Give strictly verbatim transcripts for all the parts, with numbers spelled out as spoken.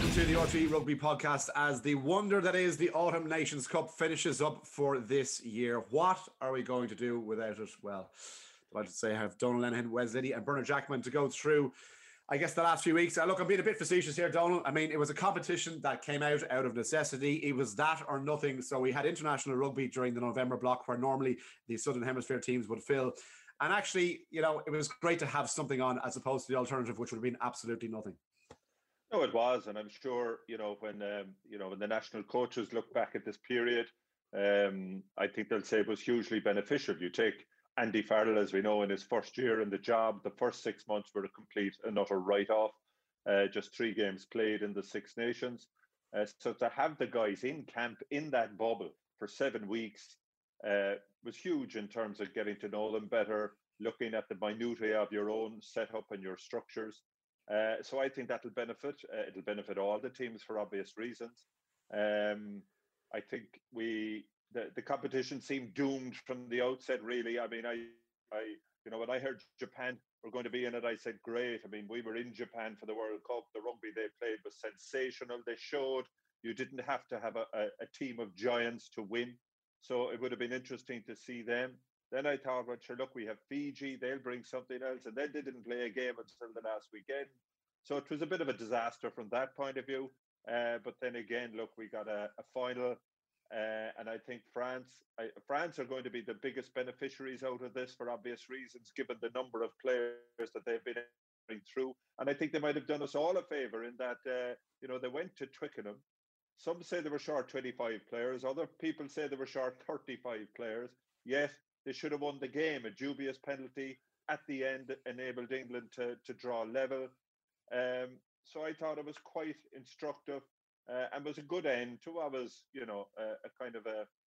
welcome to the R T E Rugby Podcast as the wonder that is the Autumn Nations Cup finishes up for this year. What are we going to do without it? Well, I'd like to say I have Donal Lenihan, Wes Liddy and Bernard Jackman to go through, I guess, the last few weeks. Uh, look, I'm being a bit facetious here, Donal. I mean, it was a competition that came out out of necessity. It was that or nothing. So we had international rugby during the November block where normally the Southern Hemisphere teams would fill. And actually, you know, it was great to have something on as opposed to the alternative, which would have been absolutely nothing. No, it was, and I'm sure you know when um, you know when the national coaches look back at this period, um, I think they'll say it was hugely beneficial. You take Andy Farrell, as we know, in his first year in the job, the first six months were a complete and utter write-off. Uh, just three games played in the Six Nations, uh, so to have the guys in camp in that bubble for seven weeks uh, was huge in terms of getting to know them better, looking at the minutiae of your own setup and your structures. Uh, so I think that'll benefit. Uh, it'll benefit all the teams for obvious reasons. Um, I think we the, the competition seemed doomed from the outset. Really, I mean, I, I, you know, when I heard Japan were going to be in it, I said, great. I mean, we were in Japan for the World Cup. The rugby they played was sensational. They showed you didn't have to have a, a, a team of giants to win. So it would have been interesting to see them. Then I thought, well, sure, look, we have Fiji, they'll bring something else. And then they didn't play a game until the last weekend. So it was a bit of a disaster from that point of view. Uh, but then again, look, we got a, a final. Uh, and I think France, I, France are going to be the biggest beneficiaries out of this for obvious reasons, given the number of players that they've been through. And I think they might have done us all a favour in that, uh, you know, they went to Twickenham. Some say they were short twenty-five players. Other people say they were short thirty-five players. Yes, they should have won the game. A dubious penalty at the end enabled England to, to draw level. Um, so I thought it was quite instructive uh, and was a good end to what was, you know, a, a kind of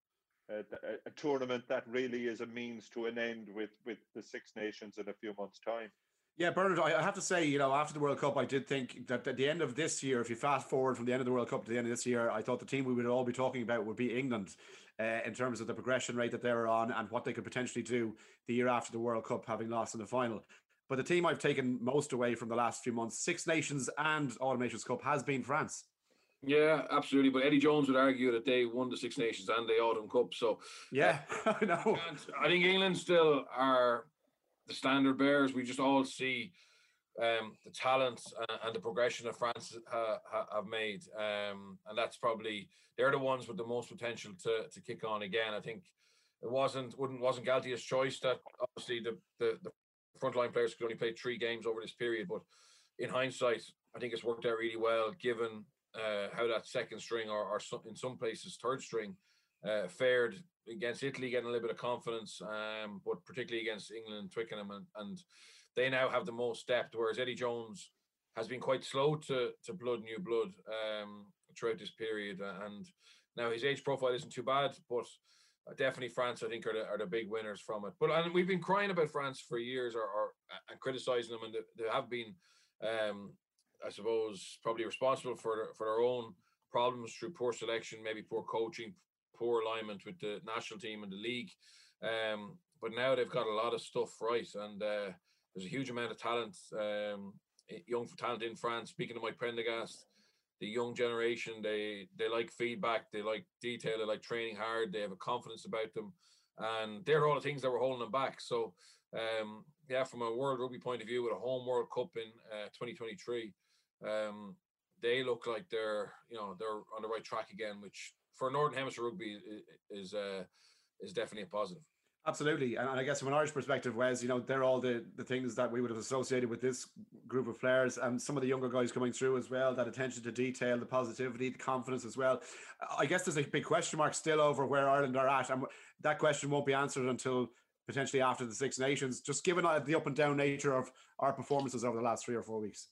a, a, a tournament that really is a means to an end with, with the Six Nations in a few months' time. Yeah, Bernard, I have to say, you know, after the World Cup, I did think that at the end of this year, if you fast forward from the end of the World Cup to the end of this year, I thought the team we would all be talking about would be England uh, in terms of the progression rate that they were on and what they could potentially do the year after the World Cup, having lost in the final. But the team I've taken most away from the last few months, Six Nations and Autumn Nations Cup, has been France. Yeah, absolutely. But Eddie Jones would argue that they won the Six Nations and the Autumn Cup. So yeah, uh, I know. I think England still are the standard bearers. We just all see um, the talent and the progression that France uh, have made, um, and that's probably they're the ones with the most potential to to kick on again. I think it wasn't wouldn't wasn't Galtia's choice that obviously the the, the frontline players could only play three games over this period, but in hindsight, I think it's worked out really well given uh, how that second string or, or some, in some places third string uh, fared against Italy, getting a little bit of confidence, um, but particularly against England and Twickenham, and, and they now have the most depth, whereas Eddie Jones has been quite slow to to blood new blood um, throughout this period, and now his age profile isn't too bad, but definitely France, I think, are the, are the big winners from it. But and we've been crying about France for years, or, or and criticising them, and they, they have been, um, I suppose, probably responsible for their, for their own problems through poor selection, maybe poor coaching, poor alignment with the national team and the league. Um, but now they've got a lot of stuff right, and uh, there's a huge amount of talent, um, young talent in France. Speaking of Mike Prendergast, the young generation, they they like feedback, they like detail, they like training hard, they have a confidence about them, and they're all the things that were holding them back. So, um, yeah, from a World Rugby point of view, with a home World Cup in uh, twenty twenty-three, um, they look like they're you know they're on the right track again, which for Northern Hemisphere rugby is uh, is definitely a positive. Absolutely. And I guess from an Irish perspective, Wes, you know, they're all the, the things that we would have associated with this group of players, and some of the younger guys coming through as well, that attention to detail, the positivity, the confidence as well. I guess there's a big question mark still over where Ireland are at, and that question won't be answered until potentially after the Six Nations, just given the up and down nature of our performances over the last three or four weeks.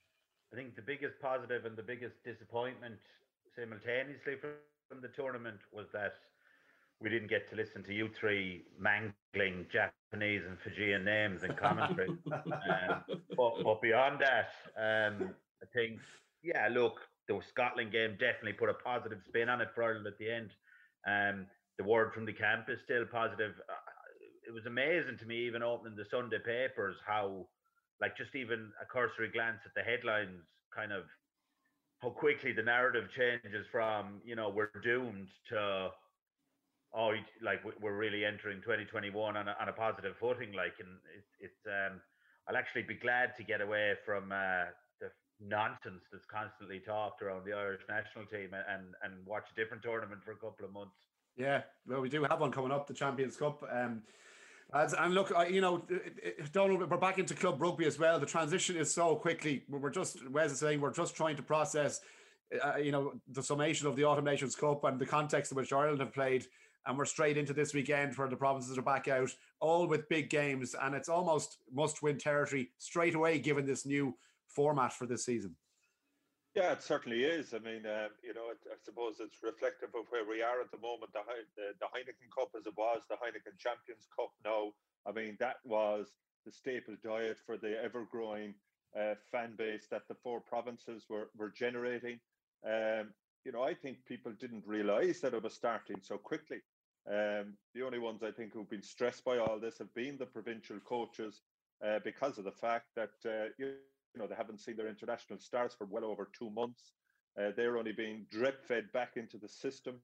I think the biggest positive and the biggest disappointment simultaneously from the tournament was that we didn't get to listen to you three mangling Japanese and Fijian names in commentary. um, but, but beyond that, um, I think, yeah, look, the Scotland game definitely put a positive spin on it for Ireland at the end. Um, the word from the camp is still positive. Uh, it was amazing to me, even opening the Sunday papers, how, like, just even a cursory glance at the headlines, kind of how quickly the narrative changes from, you know, we're doomed to, oh, like we're really entering twenty twenty-one on a, on a positive footing. Like, and it, it's, um, I'll actually be glad to get away from uh, the nonsense that's constantly talked around the Irish national team and, and watch a different tournament for a couple of months. Yeah, well, we do have one coming up, the Champions Cup. Um, As, and look, I, you know, Donald, we're back into club rugby as well. The transition is so quickly. We're just, Wes is saying, we're just trying to process, uh, you know, the summation of the Autumn Nations Cup and the context in which Ireland have played. And we're straight into this weekend where the provinces are back out, all with big games. And it's almost must-win territory straight away, given this new format for this season. Yeah, it certainly is. I mean, um, you know, it, I suppose it's reflective of where we are at the moment. The, the the Heineken Cup, as it was, the Heineken Champions Cup now, I mean, that was the staple diet for the ever-growing uh, fan base that the four provinces were, were generating. Um, you know, I think people didn't realise that it was starting so quickly. Um, the only ones I think who've been stressed by all this have been the provincial coaches uh, because of the fact that, uh, you You know, they haven't seen their international stars for well over two months. Uh, they're only being drip-fed back into the system.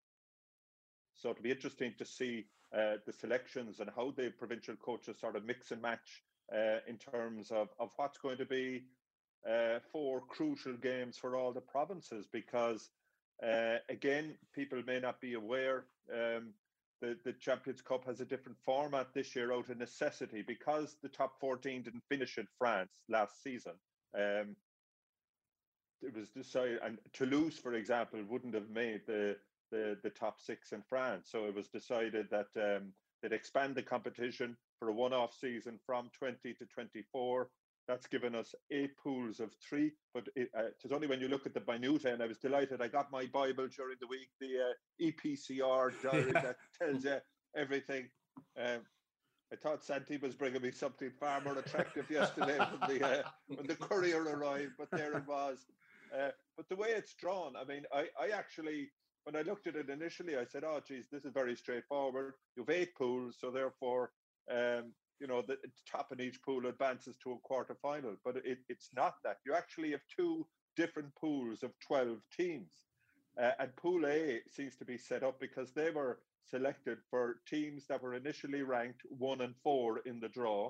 So it'll be interesting to see uh, the selections and how the provincial coaches sort of mix and match uh, in terms of, of what's going to be uh, four crucial games for all the provinces. Because, uh, again, people may not be aware, um, The, the Champions Cup has a different format this year out of necessity because the top fourteen didn't finish in France last season. Um, it was decided, and Toulouse, for example, wouldn't have made the, the, the top six in France. So it was decided that um, they'd expand the competition for a one-off season from twenty to twenty-four. That's given us eight pools of three, but it, uh, it's only when you look at the minutiae, and I was delighted. I got my Bible during the week, the uh, E P C R diary yeah. that tells you everything. Um, I thought Santi was bringing me something far more attractive yesterday when the uh, when the courier arrived, but there it was. Uh, but the way it's drawn, I mean, I, I actually, when I looked at it initially, I said, oh, geez, this is very straightforward. You have eight pools, so therefore, um, you know, the top in each pool advances to a quarter final, but it, it's not that. You actually have two different pools of twelve teams. Uh, and Pool A seems to be set up because they were selected for teams that were initially ranked one and four in the draw.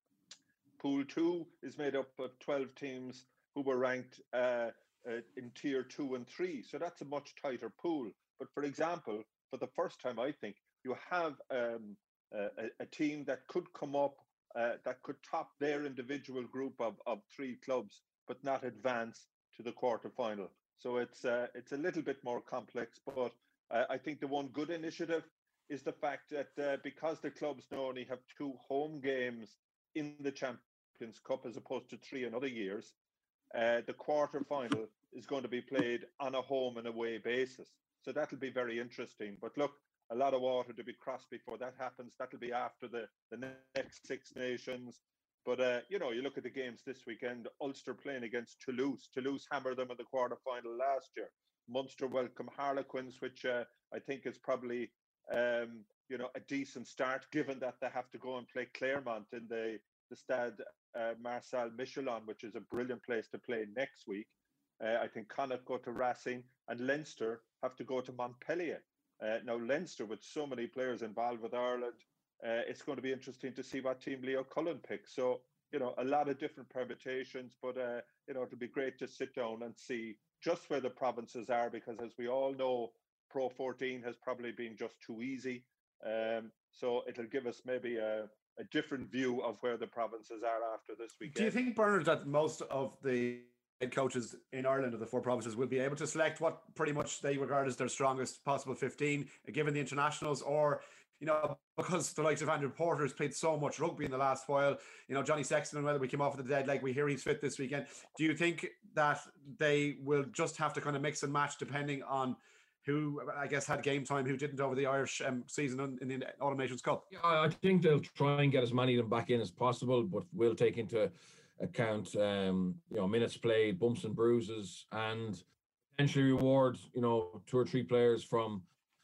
Pool two is made up of twelve teams who were ranked uh, uh, in tier two and three. So that's a much tighter pool. But for example, for the first time, I think you have um, a, a team that could come up, uh, that could top their individual group of, of three clubs, but not advance to the quarterfinal. So it's uh, it's a little bit more complex, but uh, I think the one good initiative is the fact that uh, because the clubs now only have two home games in the Champions Cup as opposed to three in other years, uh, the quarterfinal is going to be played on a home and away basis. So that'll be very interesting. But look, a lot of water to be crossed before that happens. That'll be after the, the next Six Nations. But, uh, you know, you look at the games this weekend, Ulster playing against Toulouse. Toulouse hammered them in the quarterfinal last year. Munster welcome Harlequins, which uh, I think is probably, um, you know, a decent start, given that they have to go and play Claremont in the, the Stade uh, Marcel Michelin, which is a brilliant place to play next week. Uh, I think Connacht go to Racing, and Leinster have to go to Montpellier. Uh, now, Leinster, with so many players involved with Ireland, Uh, it's going to be interesting to see what team Leo Cullen picks. So, you know, a lot of different permutations, but, uh, you know, it'll be great to sit down and see just where the provinces are, because as we all know, Pro fourteen has probably been just too easy. Um, so it'll give us maybe a, a different view of where the provinces are after this weekend. Do you think, Bernard, that most of the head coaches in Ireland of the four provinces will be able to select what pretty much they regard as their strongest possible fifteen, given the internationals, or, you know, because the likes of Andrew Porter has played so much rugby in the last while, you know, Johnny Sexton, and whether we came off of the dead leg, we hear he's fit this weekend. Do you think that they will just have to kind of mix and match depending on who, I guess, had game time, who didn't over the Irish um, season in the Autumn Nations Cup? Yeah, I think they'll try and get as many of them back in as possible, but we'll take into account, um, you know, minutes played, bumps and bruises, and potentially reward, you know, two or three players from,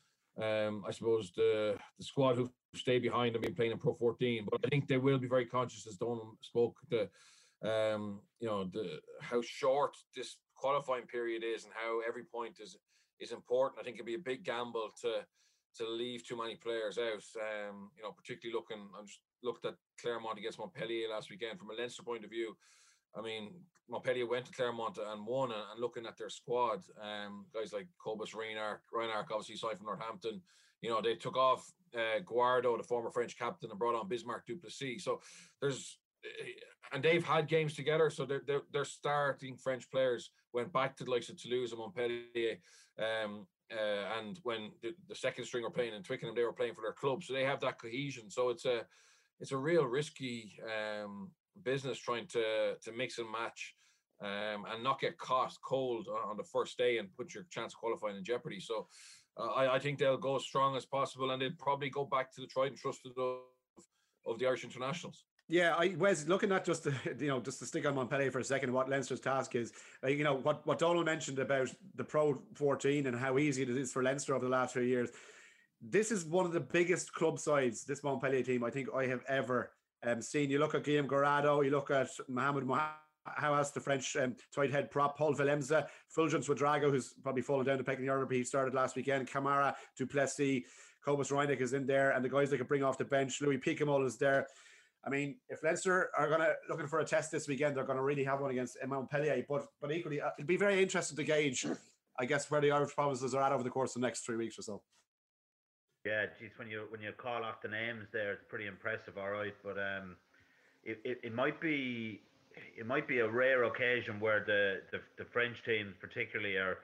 um, I suppose, the, the squad who stay behind and been playing in Pro fourteen. But I think they will be very conscious, as Donald spoke, the, um, you know, the how short this qualifying period is and how every point is is important. I think it'd be a big gamble to to leave too many players out. Um, you know, particularly looking, I just looked at Clermont against Montpellier last weekend from a Leinster point of view. I mean, Montpellier went to Clermont and won, and, and looking at their squad, um, guys like Cobus Reinark, Reinark obviously signed from Northampton. You know, they took off uh, Guardo, the former French captain, and brought on Bismarck Duplessis. So there's, and they've had games together. So they're, they're, they're starting French players went back to the likes of Toulouse and Montpellier. Um, uh, and when the, the second string were playing in Twickenham, they were playing for their club. So they have that cohesion. So it's a, it's a real risky um, business trying to to mix and match um, and not get caught cold on, on the first day and put your chance of qualifying in jeopardy. So uh, I, I think they'll go as strong as possible, and they'll probably go back to the tried and trusted of, of the Irish internationals. Yeah, I was looking at just to, you know, just to stick on Montpellier for a second, what Leinster's task is. Uh, you know, what, what Donald mentioned about the Pro fourteen and how easy it is for Leinster over the last few years. This is one of the biggest club sides, this Montpellier team, I think I have ever um, seen. You look at Guillaume Guirado, you look at Mohamed Haouas, the French um, tight head prop, Paul Villemza, Fulgence Ouedraogo, who's probably fallen down the pecking order, but he started last weekend, Camara, Duplessis, Cobus Reinach is in there, and the guys they could bring off the bench, Louis Picamol is there. I mean, if Leinster are going to looking for a test this weekend, they're going to really have one against Montpellier. But but equally, uh, it'd be very interesting to gauge, I guess, where the Irish provinces are at over the course of the next three weeks or so. Yeah, geez, when you when you call off the names there, it's pretty impressive, all right. But um, it, it, it might be it might be a rare occasion where the, the the French teams, particularly, are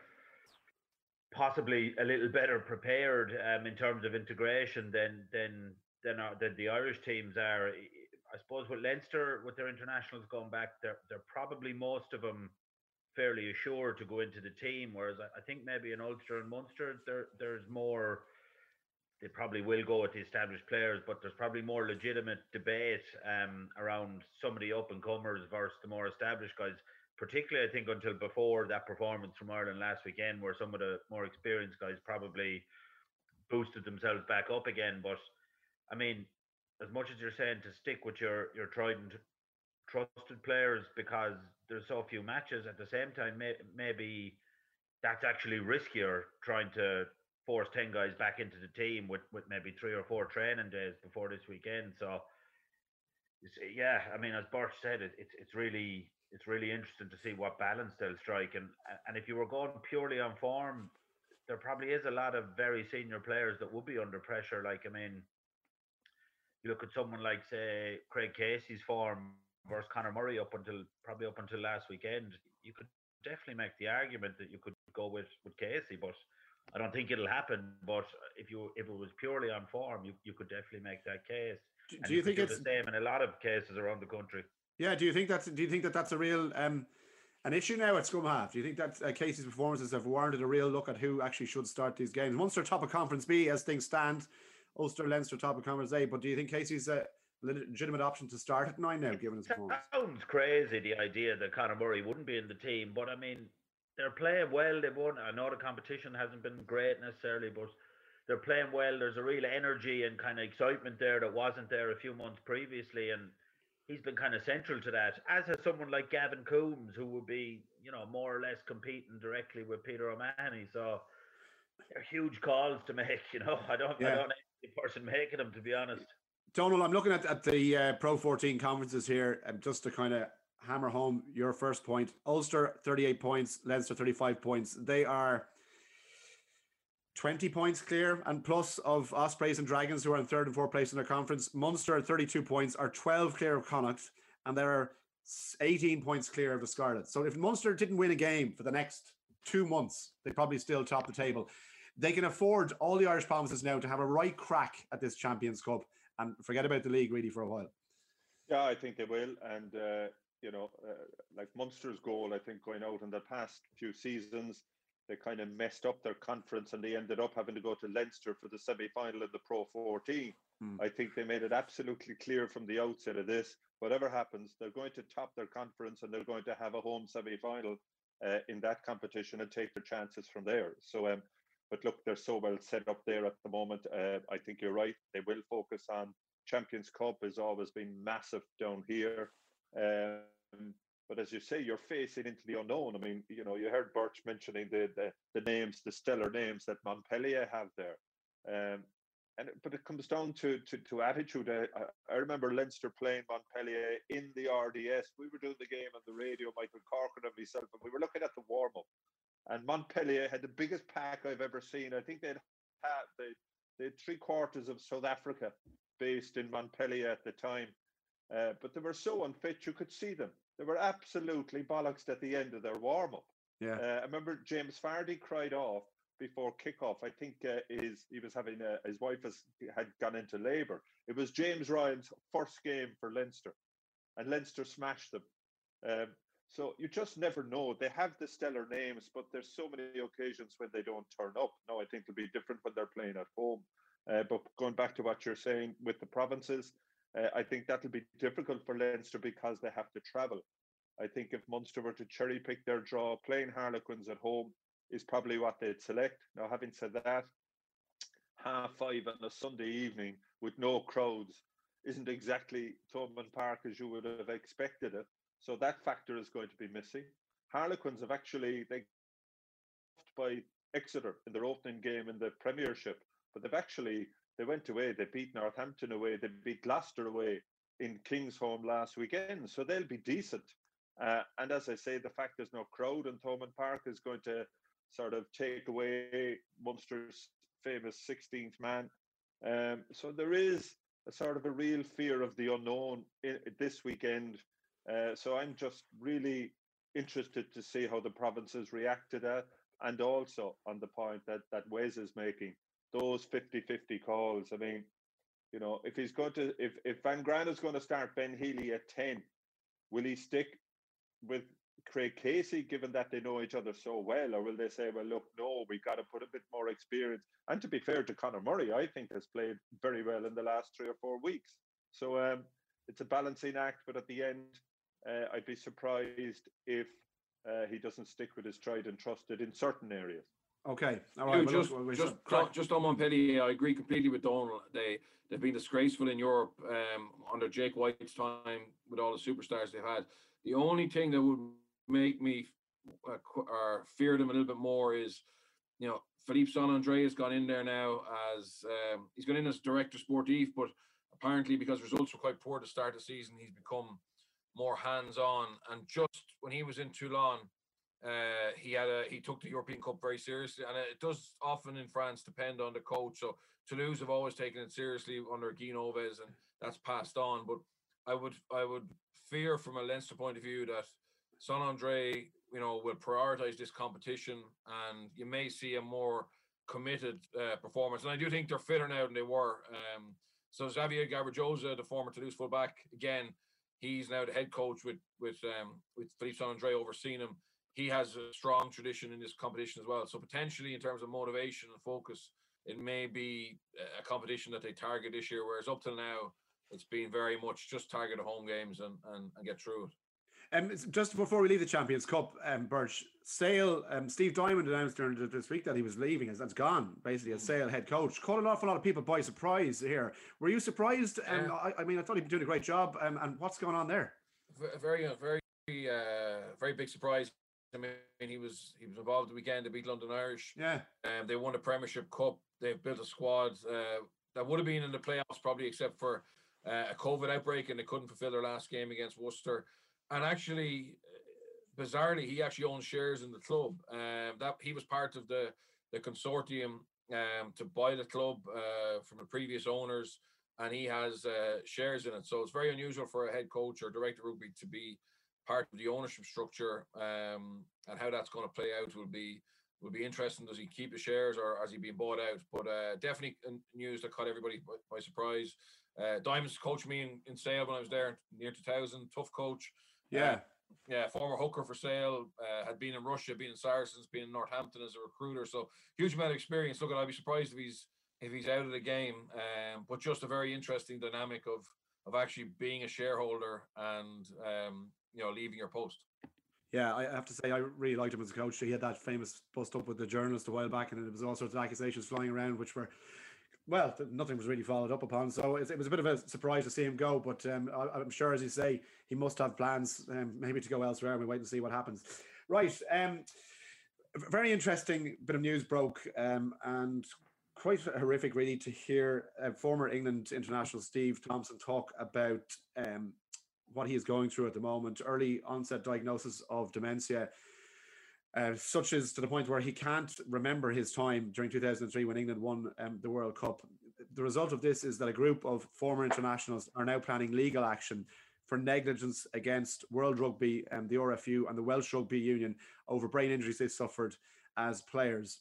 possibly a little better prepared um, in terms of integration than than than, uh, than the Irish teams are. I suppose with Leinster, with their internationals going back, they're they're probably most of them fairly assured to go into the team. Whereas I, I think maybe in Ulster and Munster, there there's more. They probably will go with the established players, but there's probably more legitimate debate um, around some of the up and comers versus the more established guys. Particularly, I think until before that performance from Ireland last weekend, where some of the more experienced guys probably boosted themselves back up again. But I mean, as much as you're saying to stick with your your tried and trusted players because there's so few matches, at the same time, may, maybe that's actually riskier trying to force ten guys back into the team with, with maybe three or four training days before this weekend. So, yeah, I mean, as Bart said, it, it's it's really it's really interesting to see what balance they'll strike. And and if you were going purely on form, there probably is a lot of very senior players that would be under pressure. Like, I mean, you look at someone like, say, Craig Casey's form versus Conor Murray up until probably up until last weekend. You could definitely make the argument that you could go with, with Casey, but I don't think it'll happen. But if you if it was purely on form, you, you could definitely make that case. Do, and do you, you think do it's the same in a lot of cases around the country? Yeah. Do you think that's do you think that that's a real um an issue now at scrum half? Do you think that uh, Casey's performances have warranted a real look at who actually should start these games? Munster top of Conference B as things stand, Ulster, Leinster top of Conference A. But do you think Casey's a legitimate option to start at nine now, given his performance? It sounds crazy, the idea that Conor Murray wouldn't be in the team, but I mean, they're playing well. They've won. I know the competition hasn't been great necessarily, but they're playing well. There's a real energy and kind of excitement there that wasn't there a few months previously, and he's been kind of central to that. As has someone like Gavin Coombs, who would be, you know, more or less competing directly with Peter O'Mahony. So they're huge calls to make. You know, I don't, yeah. I don't know the person making them, to be honest. Donald, I'm looking at, at the uh, Pro fourteen conferences here, and um, just to kind of hammer home your first point. Ulster thirty-eight points, Leinster thirty-five points. They are twenty points clear and plus of Ospreys and Dragons, who are in third and fourth place in their conference. Munster at thirty-two points, are twelve clear of Connacht, and they're eighteen points clear of the Scarlet. So if Munster didn't win a game for the next two months, they'd probably still top the table. They can afford, all the Irish provinces now, to have a right crack at this Champions Cup and forget about the league really for a while. Yeah, I think they will. And, uh, you know, uh, like Munster's goal, I think, going out in the past few seasons, they kind of messed up their conference and they ended up having to go to Leinster for the semi-final of the Pro fourteen. Mm. I think they made it absolutely clear from the outset of this, whatever happens, they're going to top their conference and they're going to have a home semi-final uh, in that competition and take their chances from there. So, um, but look, they're so well set up there at the moment. Uh, I think you're right. They will focus on Champions Cup, has always been massive down here. Um, But as you say, you're facing into the unknown. I mean, you know, you heard Birch mentioning the the, the names, the stellar names that Montpellier have there. Um, and but it comes down to to, to attitude. I, I remember Leinster playing Montpellier in the R D S. We were doing the game on the radio, Michael Corcoran and myself, and we were looking at the warm up. And Montpellier had the biggest pack I've ever seen. I think they'd had they they had three quarters of South Africa based in Montpellier at the time. Uh, but they were so unfit, you could see them. They were absolutely bollocksed at the end of their warm up. Yeah, uh, I remember James Vardy cried off before kickoff. I think uh, his he was having a, his wife has, had gone into labour. It was James Ryan's first game for Leinster, and Leinster smashed them. Um, so you just never know. They have the stellar names, but there's so many occasions when they don't turn up. No, I think it'll be different when they're playing at home. Uh, but going back to what you're saying with the provinces, uh, I think that'll be difficult for Leinster because they have to travel. I think if Munster were to cherry pick their draw, playing Harlequins at home is probably what they'd select. Now, having said that, half five on a Sunday evening with no crowds isn't exactly Thomond Park as you would have expected it. So that factor is going to be missing. Harlequins have actually, they by Exeter in their opening game in the Premiership, but they've actually, they went away, they beat Northampton away, they beat Gloucester away in Kingsholm last weekend. So they'll be decent. Uh, and as I say, the fact there's no crowd in Thomond Park is going to sort of take away Munster's famous sixteenth man. Um, so there is a sort of a real fear of the unknown in, this weekend. Uh, so I'm just really interested to see how the provinces react to that. And also on the point that, that Wes is making, those fifty-fifty calls. I mean, you know, if he's going to, if, if Van Graan is going to start Ben Healy at ten, will he stick with Craig Casey, given that they know each other so well? Or will they say, well, look, no, we've got to put a bit more experience? And to be fair to Conor Murray, I think has played very well in the last three or four weeks. So um, it's a balancing act, but at the end, uh, I'd be surprised if uh, he doesn't stick with his tried and trusted in certain areas. Okay, all Dude, right. Well, just, look, we- just, crack- just on Montpellier, I agree completely with Donald. They they've been disgraceful in Europe um, under Jake White's time with all the superstars they've had. The only thing that would make me uh, qu- or fear them a little bit more is, you know, Philippe Saint-André has gone in there now as um, he's gone in as director sportif, but apparently because results were quite poor to start the season, he's become more hands-on. And just when he was in Toulon, uh, he had a he took the European Cup very seriously, and it does often in France depend on the coach. So Toulouse have always taken it seriously under Guy Noves, and that's passed on. But I would I would fear from a Leinster point of view that Saint-André, you know, will prioritise this competition, and you may see a more committed uh, performance. And I do think they're fitter now than they were. Um, so Xavier Garbajosa, the former Toulouse fullback, again, he's now the head coach with with um, with Philippe Saint-André overseeing him. He has a strong tradition in this competition as well. So potentially in terms of motivation and focus, it may be a competition that they target this year, whereas up till now, it's been very much just target the home games and, and, and get through it. Um, just before we leave the Champions Cup, um, Birch, Sale, um, Steve Diamond announced during this week that he was leaving. That's gone, basically, as Sale head coach. Caught an awful lot of people by surprise here. Were you surprised? Um, Yeah. I, I mean, I thought he'd been doing a great job. Um, and what's going on there? V- Very, uh, very, uh, very big surprise. I mean, he was he was involved the weekend. They beat London Irish. Yeah. Um, they won the Premiership Cup. They've built a squad uh, that would have been in the playoffs probably, except for uh, a COVID outbreak, and they couldn't fulfill their last game against Worcester. And actually, uh, bizarrely, he actually owns shares in the club. Um, that he was part of the the consortium um, to buy the club uh, from the previous owners, and he has uh, shares in it. So it's very unusual for a head coach or director of rugby to be part of the ownership structure, um, and how that's going to play out will be will be interesting. Does he keep the shares or has he been bought out? But uh, definitely news that caught everybody by, by surprise. Uh, Diamonds coached me in, in Sale when I was there near two thousand. Tough coach. Yeah. Uh, yeah, former hooker for Sale, uh, had been in Russia, been in Saracens, been in Northampton as a recruiter. So huge amount of experience. Look, I'd be surprised if he's if he's out of the game. Um, but just a very interesting dynamic of of actually being a shareholder and um, you know, leaving your post. Yeah, I have to say I really liked him as a coach. He had that famous bust up with the journalist a while back, and there was all sorts of accusations flying around, which were well, nothing was really followed up upon. So it, it was a bit of a surprise to see him go. But um, I, I'm sure, as you say, he must have plans um, maybe to go elsewhere. And we wait and see what happens. Right. Um, very interesting bit of news broke, um, and quite horrific, really, to hear uh, former England international Steve Thompson talk about um, what he is going through at the moment. Early onset diagnosis of dementia. Uh, such as to the point where he can't remember his time during two thousand three when England won um, the World Cup. The result of this is that a group of former internationals are now planning legal action for negligence against World Rugby and the R F U and the Welsh Rugby Union over brain injuries they suffered as players.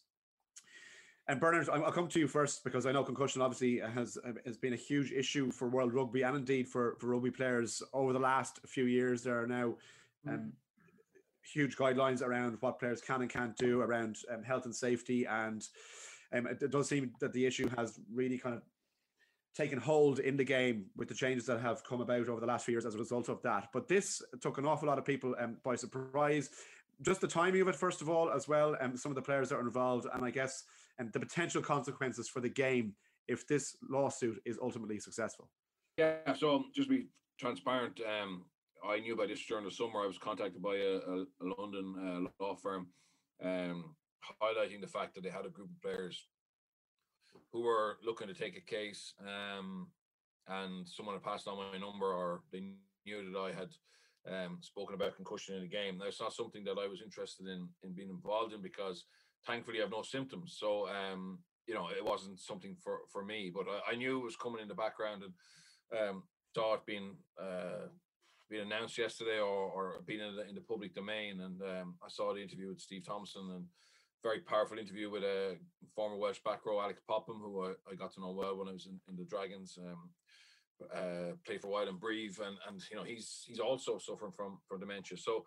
And Bernard, I'll come to you first because I know concussion obviously has has been a huge issue for World Rugby and indeed for, for rugby players over the last few years. There are now um, huge guidelines around what players can and can't do around um, health and safety, and um, it, it does seem that the issue has really kind of taken hold in the game with the changes that have come about over the last few years as a result of that. But this took an awful lot of people um, by surprise. Just the timing of it, first of all, as well, and um, some of the players that are involved, and I guess and um, the potential consequences for the game if this lawsuit is ultimately successful. Yeah, so just be transparent. Um, I knew about this during the summer. I was contacted by a, a, a London uh, law firm um, highlighting the fact that they had a group of players who were looking to take a case, um, and someone had passed on my number, or they knew that I had um, spoken about concussion in the game. Now, it's not something that I was interested in in being involved in because thankfully I have no symptoms. So, um, you know, it wasn't something for, for me, but I, I knew it was coming in the background, and um, saw it being uh, being announced yesterday, or, or being in the, in the public domain. And um, I saw the interview with Steve Thompson, and very powerful interview with a former Welsh back row, Alex Popham, who I, I got to know well when I was in, in the Dragons. Um, uh, played for a while in Brive, and and you know he's he's also suffering from from dementia. So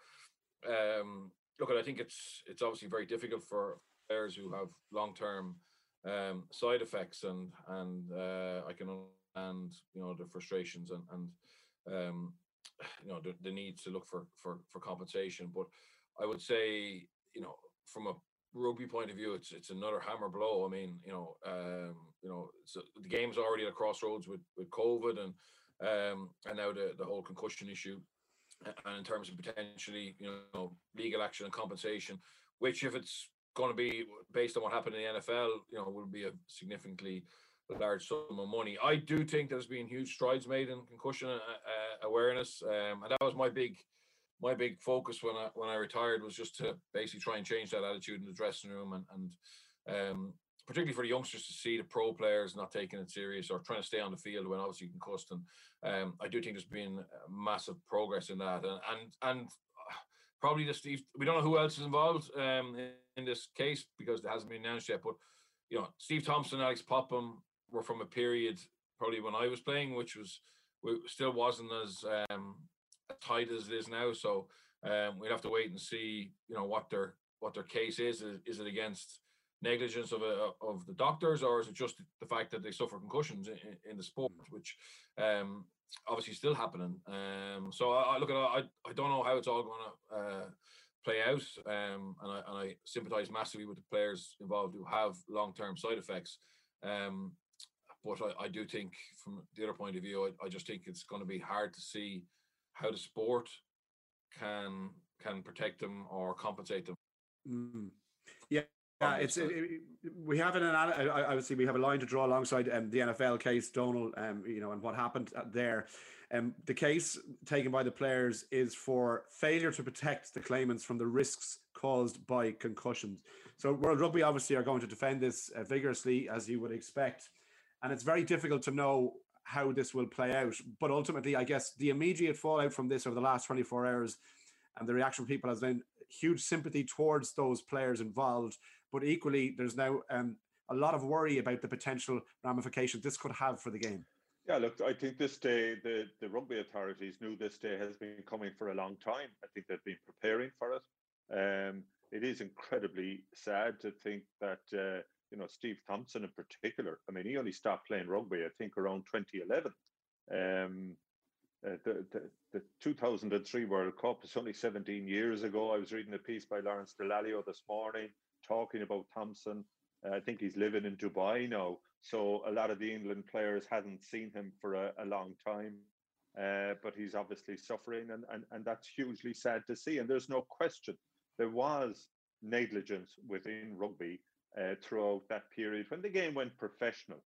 um, look, I think it's it's obviously very difficult for players who have long term um, side effects, and and uh, I can understand you know the frustrations and and um, you know the, the need to look for for for compensation. But I would say you know from a rugby point of view, it's it's another hammer blow. I mean, you know, um, you know, so the game's already at a crossroads with with COVID, and um, and now the the whole concussion issue, and in terms of potentially, you know, legal action and compensation, which if it's going to be based on what happened in the N F L, you know, will be a significantly large sum of money. I do think there's been huge strides made in concussion uh, awareness, um, and that was my big. My big focus when I when I retired was just to basically try and change that attitude in the dressing room, and and um, particularly for the youngsters to see the pro players not taking it serious or trying to stay on the field when obviously concussed. And um, I do think there's been massive progress in that, and and and probably the Steve. We don't know who else is involved um, in, in this case because it hasn't been announced yet. But you know, Steve Thompson, Alex Popham were from a period probably when I was playing, which was still wasn't as um, tight as it is now. So um, we'll have to wait and see, you know, what their what their case is. Is, is it against negligence of a, of the doctors, or is it just the fact that they suffer concussions in, in the sport, which um, obviously still happening? Um, so I, I look at I I don't know how it's all going to uh, play out, um, and I and I sympathise massively with the players involved who have long term side effects. Um, but I, I do think, from the other point of view, I, I just think it's going to be hard to see how the sport can can protect them or compensate them. Mm. Yeah, yeah, it's it, it, we have an obviously we have a line to draw alongside um, the N F L case, Donal, um, you know, and what happened there. Um, the case taken by the players is for failure to protect the claimants from the risks caused by concussions. So World Rugby obviously are going to defend this uh, vigorously, as you would expect, and it's very difficult to know how this will play out. But ultimately, I guess the immediate fallout from this over the last twenty-four hours and the reaction from people has been huge sympathy towards those players involved. But equally, there's now um, a lot of worry about the potential ramifications this could have for the game. Yeah, look, I think this day, the, the rugby authorities knew this day has been coming for a long time. I think they've been preparing for it. Um, it is incredibly sad to think that uh, you know, Steve Thompson in particular, I mean, he only stopped playing rugby, I think, around twenty eleven. Um, uh, the, the, the two thousand three World Cup is only seventeen years ago. I was reading a piece by Lawrence Dallaglio this morning talking about Thompson. Uh, I think he's living in Dubai now. So a lot of the England players hadn't seen him for a, a long time. Uh, but he's obviously suffering, and, and, and that's hugely sad to see. And there's no question there was negligence within rugby uh, throughout that period when the game went professional.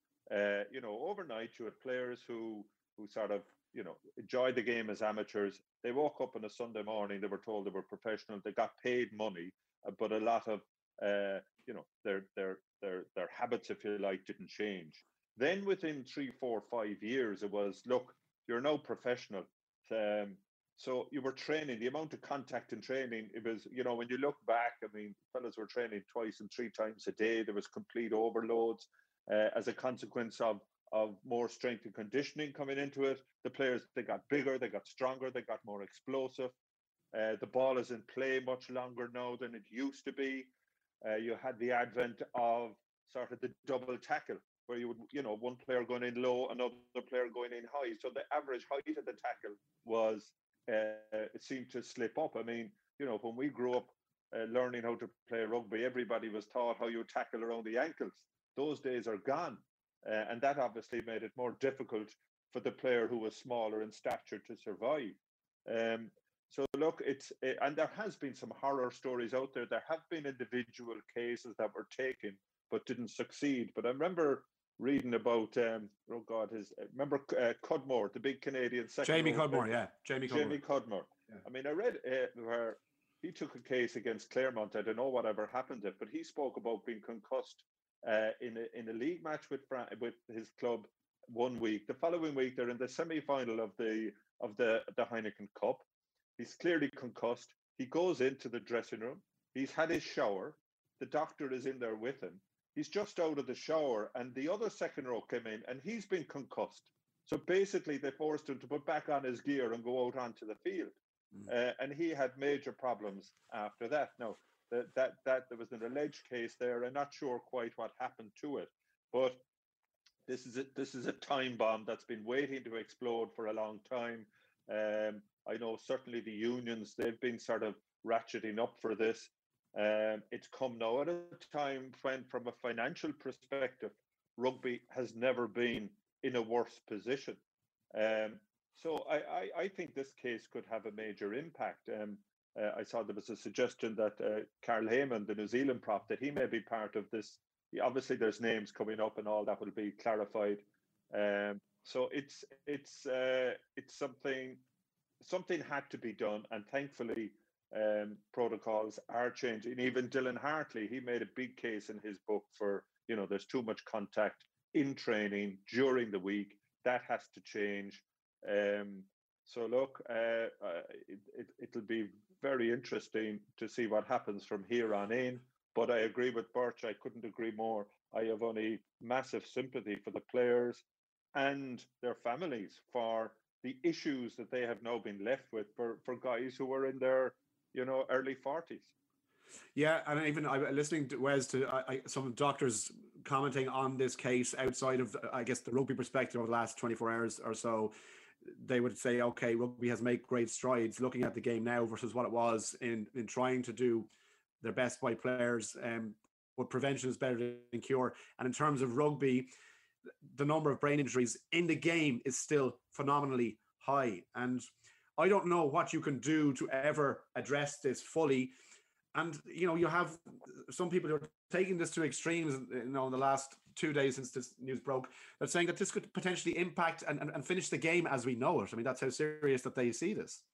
Uh, you know, overnight you had players who who sort of, you know, enjoyed the game as amateurs. They woke up on a Sunday morning, they were told they were professional, they got paid money, uh, but a lot of, uh, you know, their, their, their, their habits, if you like, didn't change. Then within three, four, five years, it was, look, you're now professional. Um, so you were training, the amount of contact and training, it was, you know, when you look back, I mean, fellas were training twice and three times a day. There was complete overloads uh, as a consequence of, of more strength and conditioning coming into it. The players, they got bigger, they got stronger, they got more explosive. Uh, the ball is in play much longer now than it used to be. Uh, you had the advent of sort of the double tackle, where you would, you know, one player going in low, another player going in high. So the average height of the tackle was, uh, it seemed to slip up. I mean, you know, when we grew up uh, learning how to play rugby, everybody was taught how you tackle around the ankles. Those days are gone. Uh, and that obviously made it more difficult for the player who was smaller in stature to survive. Um, so look, it's, uh, and there has been some horror stories out there. There have been individual cases that were taken but didn't succeed. But I remember reading about, um, oh God, his, remember uh, Cudmore, the big Canadian second Jamie row Cudmore, player. yeah. Jamie Cudmore. Jamie Cudmore. Yeah. I mean, I read uh, where he took a case against Claremont. I don't know whatever happened to it, but he spoke about being concussed uh, in, a, in a league match with Fran- with his club one week. The following week, they're in the semi-final of the, of the, the Heineken Cup. He's clearly concussed. He goes into the dressing room. He's had his shower. The doctor is in there with him. He's just out of the shower, and the other second row came in, and he's been concussed. So basically, they forced him to put back on his gear and go out onto the field. Mm. Uh, and he had major problems after that. Now, that, that, that there was an alleged case there. I'm not sure quite what happened to it, but this is a, this is a time bomb that's been waiting to explode for a long time. Um, I know certainly the unions, they've been sort of ratcheting up for this. Um, it's come now at a time when, from a financial perspective, rugby has never been in a worse position. Um, so I, I, I think this case could have a major impact. Um, uh, I saw there was a suggestion that uh, Carl Heyman, the New Zealand prop, that he may be part of this. Obviously, there's names coming up and all that will be clarified. Um, so it's it's uh, it's something something had to be done, and thankfully, um, protocols are changing. Even Dylan Hartley, he made a big case in his book for, you know, there's too much contact in training during the week. That has to change. Um, so look, uh, uh, it, it, it'll be very interesting to see what happens from here on in. But I agree with Birch. I couldn't agree more. I have only massive sympathy for the players and their families for the issues that they have now been left with for, for guys who were in their, you know, early forties. Yeah, and even I listening to Wes to I, I, some doctors commenting on this case outside of, I guess, the rugby perspective over the last twenty-four hours or so. They would say, okay, rugby has made great strides looking at the game now versus what it was in, in trying to do their best by players. Um, but prevention is better than cure. And in terms of rugby, the number of brain injuries in the game is still phenomenally high. And I don't know what you can do to ever address this fully. And, you know, you have some people who are taking this to extremes, you know, in the last two days since this news broke, they're saying that this could potentially impact and, and, and finish the game as we know it. I mean, that's how serious that they see this.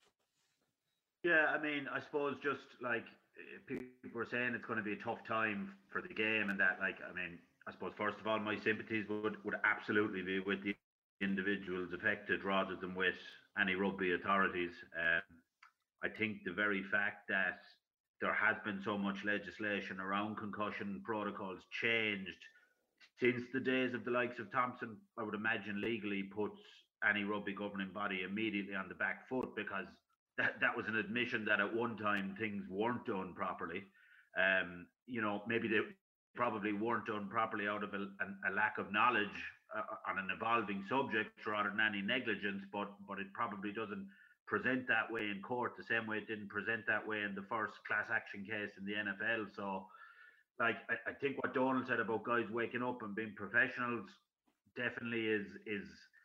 Yeah, I mean, I suppose just like people are saying it's going to be a tough time for the game, and that, like, I mean, I suppose first of all, my sympathies would, would absolutely be with the individuals affected rather than with any rugby authorities. Um, I think the very fact that there has been so much legislation around concussion protocols changed since the days of the likes of Thompson, I would imagine legally puts any rugby governing body immediately on the back foot, because that, that was an admission that at one time things weren't done properly. Um, you know, maybe they probably weren't done properly out of a, a, a lack of knowledge uh, on an evolving subject rather than any negligence, but but it probably doesn't present that way in court the same way it didn't present that way in the first class action case in the N F L. So like I, I think what Donald said about guys waking up and being professionals definitely is is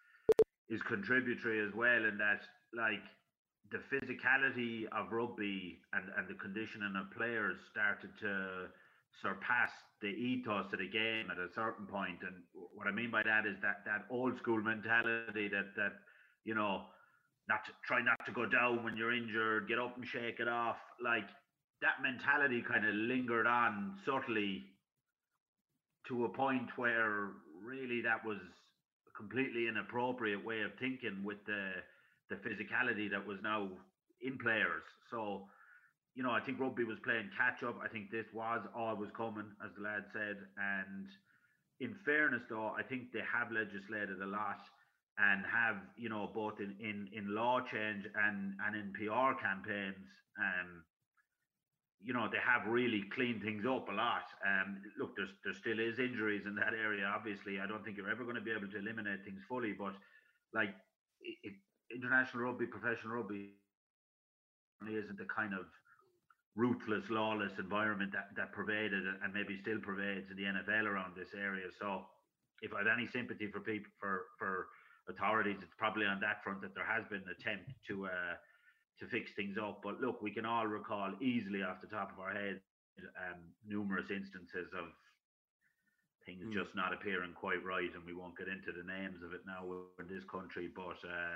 is contributory as well, in that like the physicality of rugby and, and the conditioning of players started to surpass the ethos of the game at a certain point. And what I mean by that is that that old school mentality that that you know, not to try not to go down when you're injured, get up and shake it off. Like that mentality kind of lingered on subtly to a point where really that was a completely inappropriate way of thinking with the the physicality that was now in players. So, you know, I think rugby was playing catch up. I think this was always coming, as the lad said. And in fairness, though, I think they have legislated a lot and have, you know, both in, in, in law change and, and in P R campaigns, um, you know, they have really cleaned things up a lot. Um, look, there's, there still is injuries in that area, obviously. I don't think you're ever going to be able to eliminate things fully, but like it, it, international rugby, professional rugby isn't the kind of ruthless, lawless environment that, that pervaded and maybe still pervades in the N F L around this area. So if I have any sympathy for people, for, for authorities, it's probably on that front, that there has been an attempt to uh, to fix things up. But look, we can all recall easily off the top of our head um, numerous instances of things mm. just not appearing quite right, and we won't get into the names of it now in this country. But uh,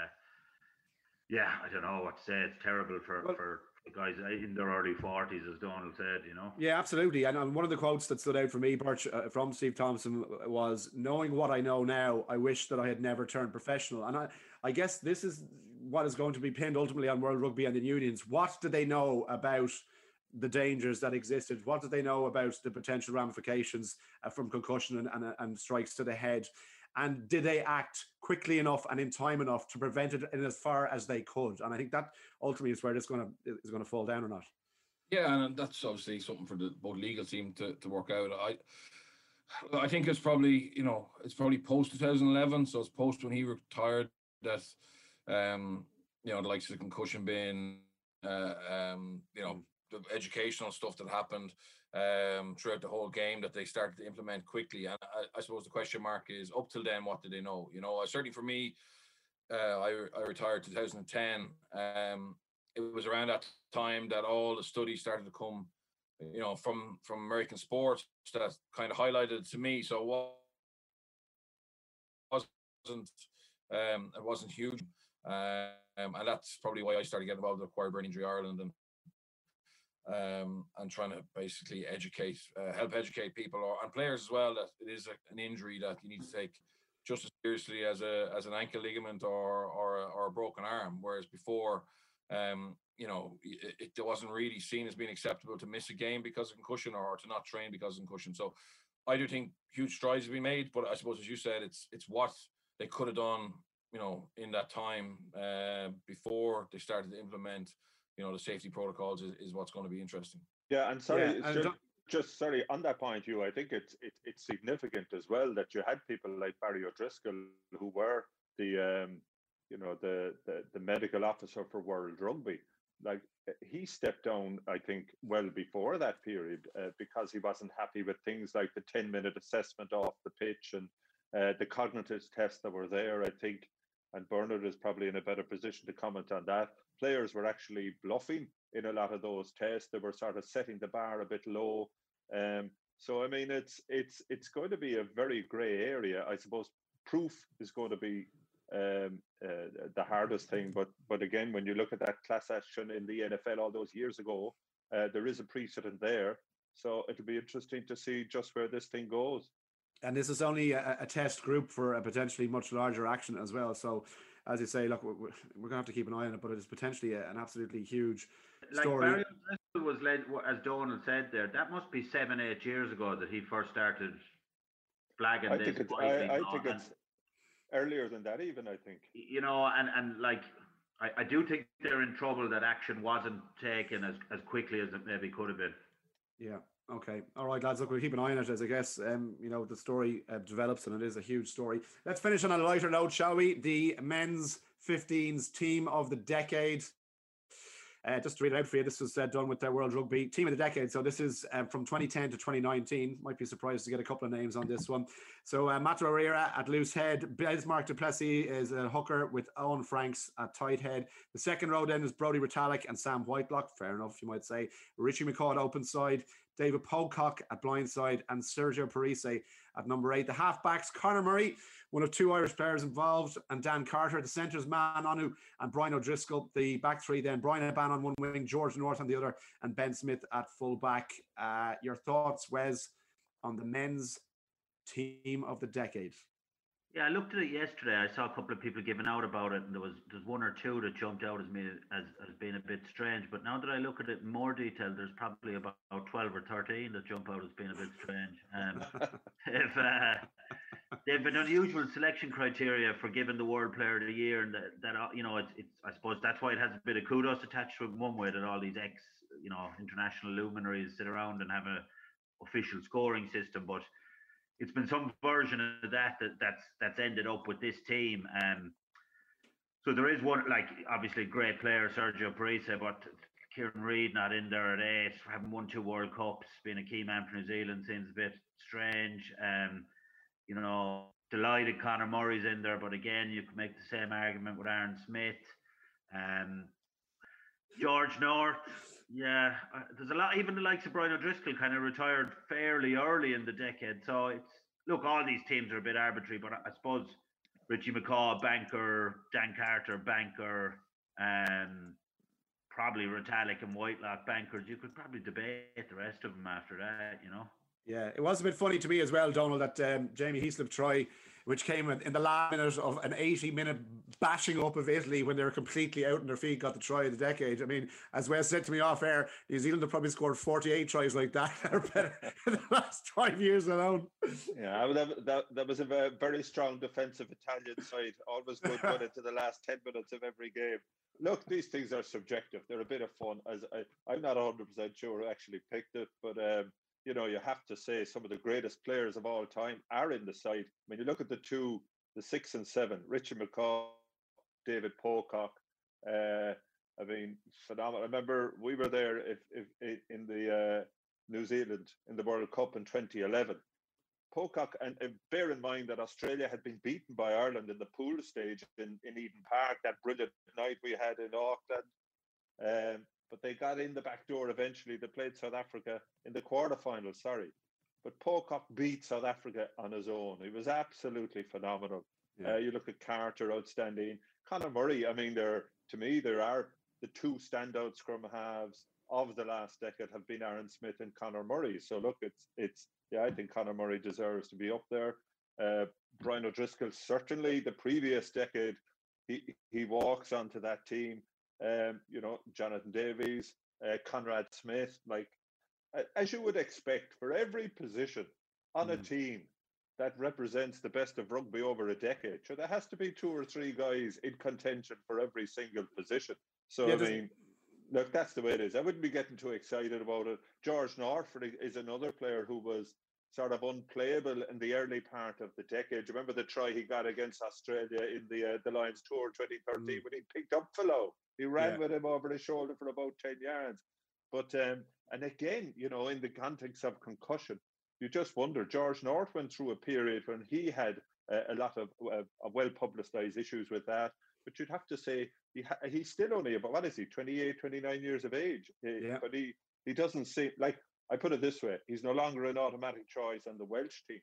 yeah, I don't know what to say. It's terrible for, well, for guys in their early forties, as Donald said, you know. Yeah, absolutely. And one of the quotes that stood out for me, Birch, uh, from Steve Thompson was, knowing what I know now, I wish that I had never turned professional. And I, I guess this is what is going to be pinned ultimately on World Rugby and the unions. What do they know about the dangers that existed? What do they know about the potential ramifications uh, from concussion and, and, and strikes to the head? And did they act quickly enough and in time enough to prevent it in as far as they could? And I think that ultimately is where it's going to is going to fall down or not. Yeah, and that's obviously something for the both legal team to, to work out. I I think it's probably, you know, it's probably post twenty eleven, so it's post when he retired that, um, you know, the likes of the concussion bin, uh, um, you know, the educational stuff that happened um, throughout the whole game that they started to implement quickly. And I, I suppose the question mark is, up till then, what did they know? You know, certainly for me, uh, I, I retired in two thousand ten. Um, it was around that time that all the studies started to come, you know, from, from American sports that kind of highlighted to me. So it wasn't, um, it wasn't huge. Um, and that's probably why I started getting involved with Acquired Brain Injury Ireland and um, and trying to basically educate, uh, help educate people or and players as well that it is a, an injury that you need to take just as seriously as a as an ankle ligament or or, or a broken arm. Whereas before, um, you know, it, it wasn't really seen as being acceptable to miss a game because of concussion or to not train because of concussion. So I do think huge strides have been made, but I suppose, as you said, it's it's what they could have done, you know, in that time uh, before they started to implement, you know, the safety protocols is, is what's going to be interesting. Yeah, and sorry, yeah, and just, just sorry on that point, you. I think it's it, it's significant as well that you had people like Barry O'Driscoll who were the um, you know the, the the medical officer for World Rugby. Like he stepped down, I think, well before that period uh, because he wasn't happy with things like the ten minute assessment off the pitch and uh, the cognitive tests that were there. I think. And Bernard is probably in a better position to comment on that. Players were actually bluffing in a lot of those tests. They were sort of setting the bar a bit low. Um, so, I mean, it's it's it's going to be a very grey area. I suppose proof is going to be um, uh, the hardest thing. But but again, when you look at that class action in the N F L all those years ago, uh, there is a precedent there. So it'll be interesting to see just where this thing goes. And this is only a, a test group for a potentially much larger action as well. So, as you say, look, we're, we're going to have to keep an eye on it, but it is potentially a, an absolutely huge story. Like Barry O'Driscoll was led, as Donald said there, that must be seven, eight years ago that he first started flagging I this. Think it's, I, I think and, it's earlier than that even, I think. You know, and, and like, I, I do think they're in trouble that action wasn't taken as, as quickly as it maybe could have been. Yeah. Okay. All right, lads. Look, we'll keep an eye on it as I guess, um, you know, the story uh, develops, and it is a huge story. Let's finish on a lighter note, shall we? The men's fifteens team of the decade. Uh, just to read it out for you, this was uh, done with the World Rugby Team of the Decade. So this is um, from twenty ten to twenty nineteen. Might be surprised to get a couple of names on this one. So uh, Matt O'Reara at loose head. Bismarck Duplessis is a hooker with Owen Franks at tight head. The second row then is Brodie Retallick and Sam Whitelock. Fair enough, you might say. Richie McCaw at open side. David Pocock at blind side, and Sergio Parise at number eight. The halfbacks, Conor Murray, one of two Irish players involved, and Dan Carter. The centres, Man Onu and Brian O'Driscoll. The back three then, Brian Eban on one wing, George North on the other, and Ben Smith at full back. Uh, your thoughts, Wes, on the men's team of the decade? Yeah, I looked at it yesterday. I saw a couple of people giving out about it, and there was there's one or two that jumped out as me as, as being a bit strange. But now that I look at it in more detail, there's probably about twelve or thirteen that jump out as being a bit strange. Um, they've, uh, they've an unusual selection criteria for giving the World Player of the Year, and that, that you know, it's, it's I suppose that's why it has a bit of kudos attached to it. One way that all these ex, you know, international luminaries sit around and have a official scoring system, but it's been some version of that, that that's that's ended up with this team. Um, so there is one, like, obviously great player, Sergio Parise, but Kieran Reid not in there at eight, having won two World Cups, being a key man for New Zealand seems a bit strange. Um, you know, delighted Conor Murray's in there, but again, you can make the same argument with Aaron Smith. Um, George North. Yeah, uh, there's a lot. Even the likes of Brian O'Driscoll kind of retired fairly early in the decade. So it's look, all these teams are a bit arbitrary, but I, I suppose Richie McCaw, banker, Dan Carter, banker, um, probably Retallick and Whitelock, bankers. You could probably debate the rest of them after that, you know. Yeah, it was a bit funny to me as well, Donald, that um, Jamie Heaslip try, which came in the last minute of an eighty-minute bashing up of Italy when they were completely out on their feet, got the try of the decade. I mean, as Wes said to me off air, New Zealand have probably scored forty-eight tries like that or better in the last five years alone. Yeah, that, that, that was a very, very strong defensive Italian side. Always good run into the last ten minutes of every game. Look, these things are subjective. They're a bit of fun. As I, I'm not one hundred percent sure who actually picked it, but um, you know, you have to say some of the greatest players of all time are in the side. I mean, you look at the two, the six and seven, Richard McCaw, David Pocock. Uh, I mean, phenomenal. I remember we were there if, if, if in the uh, New Zealand in the World Cup in twenty eleven. Pocock, and, and bear in mind that Australia had been beaten by Ireland in the pool stage in, in Eden Park, that brilliant night we had in Auckland. Um, But they got in the back door eventually. They played South Africa in the quarterfinals, sorry. But Pocock beat South Africa on his own. He was absolutely phenomenal. Yeah. Uh, you look at Carter, outstanding. Conor Murray, I mean, there to me, there are the two standout scrum halves of the last decade have been Aaron Smith and Conor Murray. So look, it's, it's yeah, I think Conor Murray deserves to be up there. Uh, Brian O'Driscoll, certainly the previous decade, he, he walks onto that team. Um, you know, Jonathan Davies, uh, Conrad Smith, like, as you would expect, for every position on mm. a team that represents the best of rugby over a decade, so there has to be two or three guys in contention for every single position. So, yeah, I mean, look, that's the way it is. I wouldn't be getting too excited about it. George North is another player who was sort of unplayable in the early part of the decade. Remember the try he got against Australia in the uh, the Lions Tour twenty thirteen mm. when he picked up Filo. He ran yeah. with him over his shoulder for about ten yards. But, um, and again, you know, in the context of concussion, you just wonder, George North went through a period when he had uh, a lot of uh, well-publicized issues with that. But you'd have to say, he ha- he's still only about, what is he, twenty-eight, twenty-nine years of age. Yeah. But he, he doesn't seem, like, I put it this way, he's no longer an automatic choice on the Welsh team.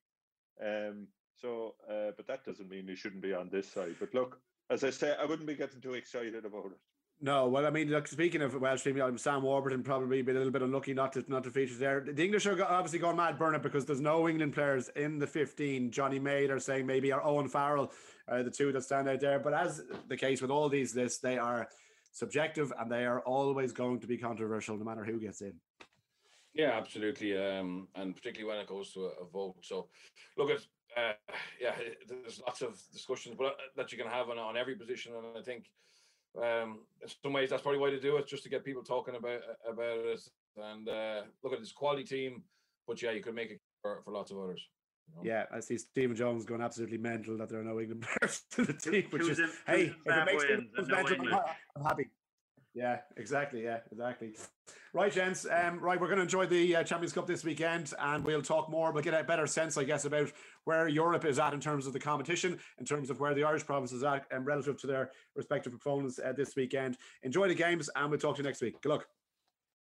Um, so, uh, but that doesn't mean he shouldn't be on this side. But look, as I say, I wouldn't be getting too excited about it. No, well, I mean, look, speaking of Welsh team, Sam Warburton probably been a little bit unlucky not to not to feature there. The English are obviously going mad, Bernard, because there's no England players in the fifteen. Johnny May, they're saying maybe, or Owen Farrell, uh, the two that stand out there. But as the case with all these lists, they are subjective and they are always going to be controversial, no matter who gets in. Yeah, absolutely, um, and particularly when it goes to a, a vote. So, look at uh, yeah, there's lots of discussions, but that you can have on, on every position, and I think. Um, in some ways, that's probably why they do it, just to get people talking about about it. And uh, look at this quality team, but yeah, you could make it for, for lots of others. You know? Yeah, I see Stephen Jones going absolutely mental that there are no England players to the team. Which is, in, hey, if it makes him mental, I'm, I'm happy. Yeah, exactly. Yeah, exactly. Right, gents. Um, right, we're going to enjoy the uh, Champions Cup this weekend, and we'll talk more. We'll get a better sense, I guess, about where Europe is at in terms of the competition, in terms of where the Irish province is at, and um, relative to their respective opponents uh, this weekend. Enjoy the games, and we'll talk to you next week. Good luck.